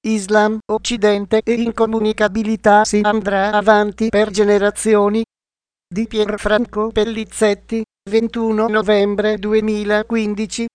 Islam, Occidente e incomunicabilità si andrà avanti per generazioni. Di Pierfranco Pellizzetti, 21 novembre 2015.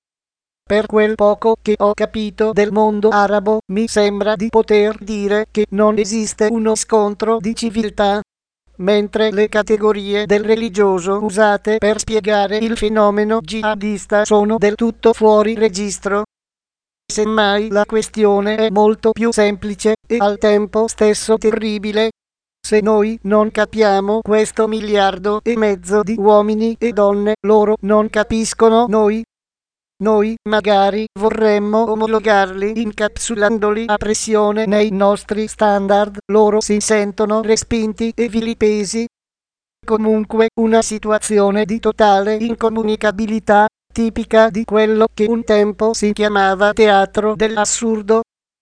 Per quel poco che ho capito del mondo arabo, mi sembra di poter dire che non esiste uno scontro di civiltà, mentre le categorie del religioso usate per spiegare il fenomeno jihadista sono del tutto fuori registro. Semmai la questione è molto più semplice e al tempo stesso terribile. Se noi non capiamo questo 1,5 miliardi di uomini e donne, loro non capiscono noi. Noi magari vorremmo omologarli incapsulandoli a pressione nei nostri standard, loro si sentono respinti e vilipesi. Comunque una situazione di totale incomunicabilità, tipica di quello che un tempo si chiamava teatro dell'assurdo.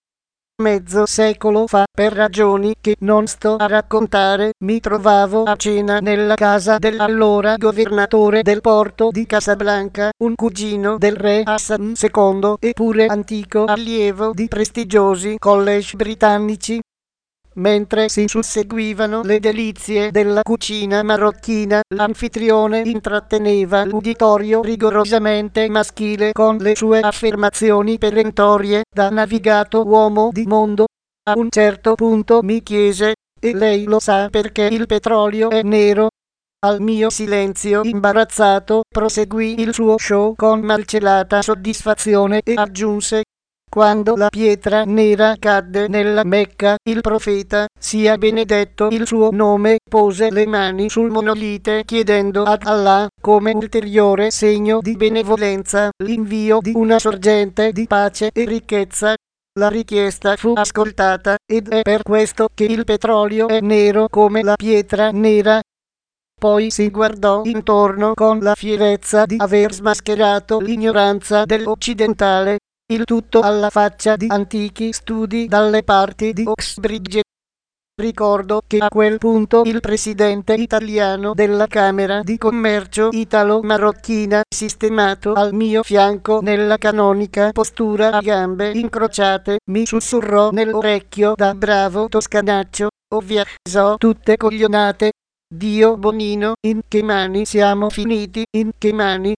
Mezzo secolo fa, per ragioni che non sto a raccontare, mi trovavo a cena nella casa dell'allora governatore del porto di Casablanca, un cugino del re Hassan II e pure antico allievo di prestigiosi college britannici. Mentre si susseguivano le delizie della cucina marocchina, l'anfitrione intratteneva l'uditorio rigorosamente maschile con le sue affermazioni perentorie da navigato uomo di mondo. A un certo punto mi chiese: "E lei lo sa perché il petrolio è nero?" Al mio silenzio imbarazzato proseguì il suo show con malcelata soddisfazione e aggiunse: "Quando la pietra nera cadde nella Mecca, il profeta, sia benedetto il suo nome, pose le mani sul monolite chiedendo ad Allah, come ulteriore segno di benevolenza, l'invio di una sorgente di pace e ricchezza. La richiesta fu ascoltata, ed è per questo che il petrolio è nero come la pietra nera." Poi si guardò intorno con la fierezza di aver smascherato l'ignoranza dell'occidentale. Il tutto alla faccia di antichi studi dalle parti di Oxbridge. Ricordo che a quel punto il presidente italiano della Camera di Commercio italo-marocchina, sistemato al mio fianco nella canonica postura a gambe incrociate, mi sussurrò nell'orecchio da bravo toscanaccio: "Ovvia, so tutte coglionate. Dio Bonino, in che mani siamo finiti, in che mani?"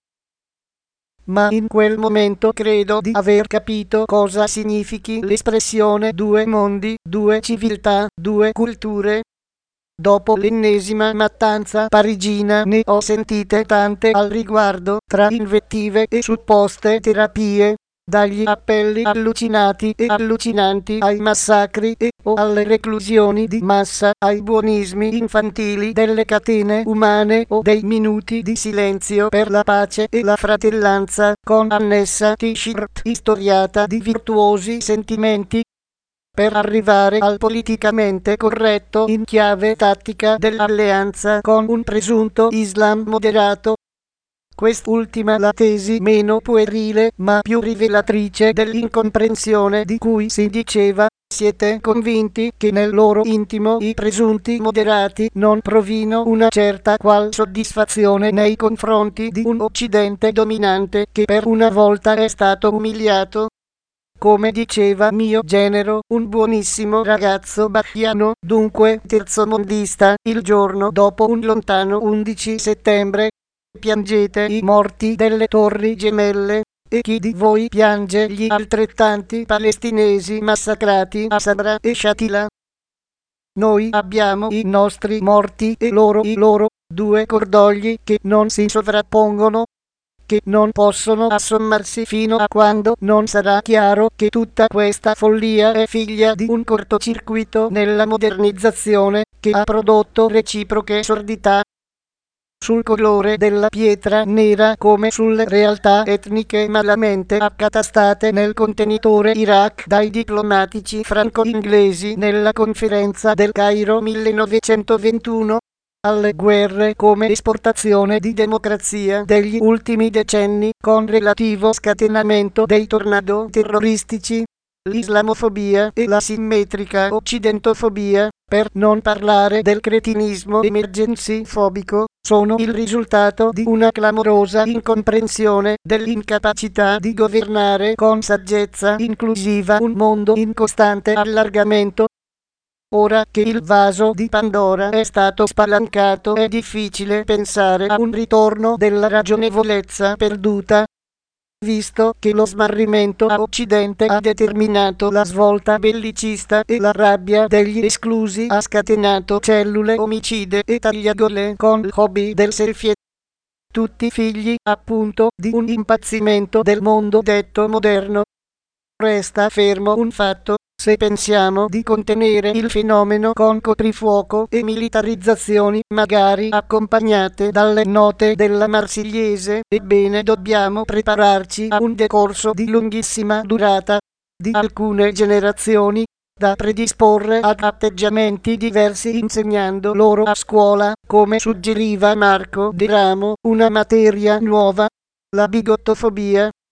Ma in quel momento credo di aver capito cosa significhi l'espressione due mondi, due civiltà, due culture. Dopo l'ennesima mattanza parigina ne ho sentite tante al riguardo, tra invettive e supposte terapie, dagli appelli allucinati e allucinanti ai massacri o alle reclusioni di massa, ai buonismi infantili delle catene umane o dei minuti di silenzio per la pace e la fratellanza, con annessa t-shirt istoriata di virtuosi sentimenti, per arrivare al politicamente corretto in chiave tattica dell'alleanza con un presunto Islam moderato. Quest'ultima la tesi meno puerile ma più rivelatrice dell'incomprensione di cui si diceva: "Siete convinti che nel loro intimo i presunti moderati non provino una certa qual soddisfazione nei confronti di un Occidente dominante che per una volta è stato umiliato?" Come diceva mio genero, un buonissimo ragazzo battiano, dunque terzomondista, il giorno dopo un lontano 11 settembre. Piangete i morti delle torri gemelle, e chi di voi piange gli altrettanti palestinesi massacrati a Sabra e Shatila? Noi abbiamo i nostri morti e loro i loro, due cordogli che non si sovrappongono, che non possono assommarsi fino a quando non sarà chiaro che tutta questa follia è figlia di un cortocircuito nella modernizzazione, che ha prodotto reciproche sordità. Sul colore della pietra nera come sulle realtà etniche malamente accatastate nel contenitore Iraq dai diplomatici franco-inglesi nella conferenza del Cairo 1921, alle guerre come esportazione di democrazia degli ultimi decenni con relativo scatenamento dei tornado terroristici. l'islamofobia e la simmetrica occidentofobia, per non parlare del cretinismo emergency-fobico, sono il risultato di una clamorosa incomprensione dell'incapacità di governare con saggezza inclusiva un mondo in costante allargamento. Ora che il vaso di Pandora è stato spalancato, è difficile pensare a un ritorno della ragionevolezza perduta, visto che lo smarrimento a Occidente ha determinato la svolta bellicista e la rabbia degli esclusi ha scatenato cellule omicide e tagliagole con l'hobby del selfie. Tutti figli, appunto, di un impazzimento del mondo detto moderno. Resta fermo un fatto: se pensiamo di contenere il fenomeno con coprifuoco e militarizzazioni, magari accompagnate dalle note della Marsigliese, ebbene dobbiamo prepararci a un decorso di lunghissima durata, di alcune generazioni, da predisporre ad atteggiamenti diversi insegnando loro a scuola, come suggeriva Marco De Ramo, una materia nuova, la bigottofobia.